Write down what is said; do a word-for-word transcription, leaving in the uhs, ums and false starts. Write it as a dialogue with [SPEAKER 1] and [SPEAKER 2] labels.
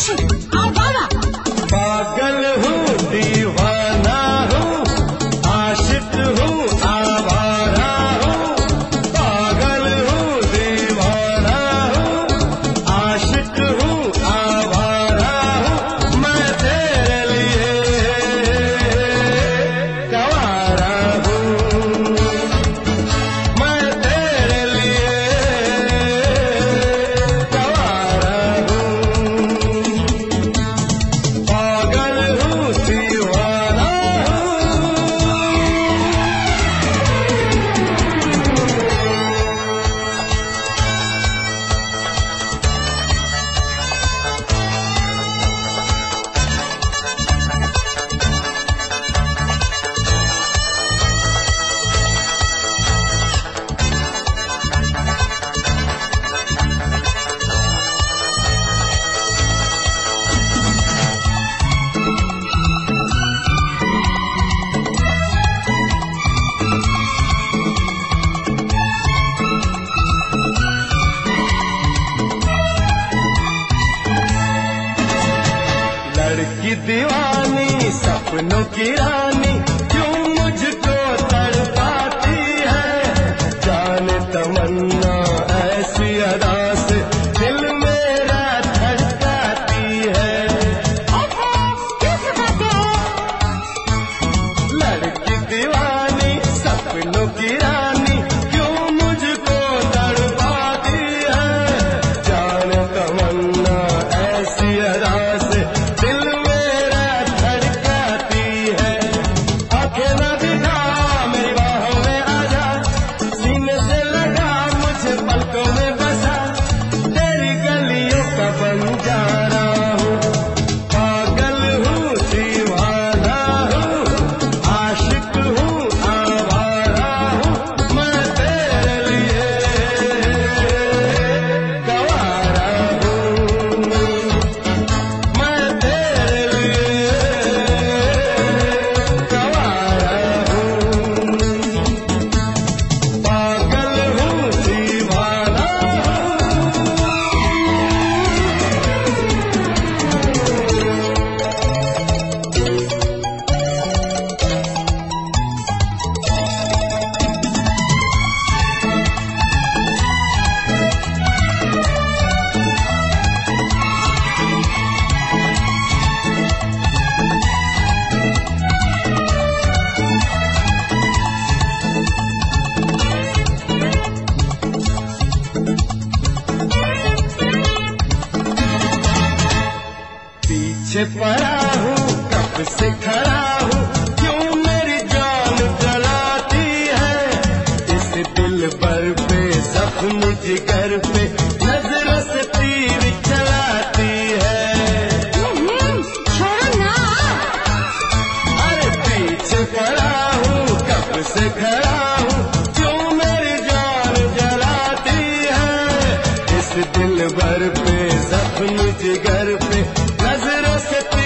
[SPEAKER 1] पागल हूँ दीवाना हूँ, आशिक हूँ आवारा हूँ। पागल हूँ दीवाना हूँ, आशिक हूँ आवारा हूँ। मैं तेरे लिए गवारा हूँ, मैं तेरे लिए गवारा हूँ। पागल हूँ दीवाना हूँ। लड़की दीवानी सपनों की रानी, क्यों मुझको तड़पाती है। जाने तमन्ना ऐसी अदा से दिल मेरा धड़काती है। लड़की दीवानी सपनों की रानी, क्यों मुझको तड़पाती है। जाने तमन्ना ऐसी अदा से दिल मेरा धड़काती है। आंखें न दिखा मेरी बाहों में आजा, सीने से लगा मुझे पलकों में बसा। तेरी गलियों का बंजारा हूँ, पागल हूँ दीवाना हूँ, आशिक हूँ आवारा हूँ। मैं तेरे लिए गवारा हूँ, मैं तेरे लिए गवारा हूँ। पागल हूँ दीवाना हूँ। पीछे पड़ा हूँ कब से खड़ा हूँ, क्यों मेरी जान जलाती है। इस दिल पर पे जख्म जिगर पे नजरों से तीर चलाती है। अरे पीछे पड़ा हूँ कब से खड़ा हूँ, क्यों मेरी जान जलाती है। इस दिल भर पे जख्म जिगर पे नजरों से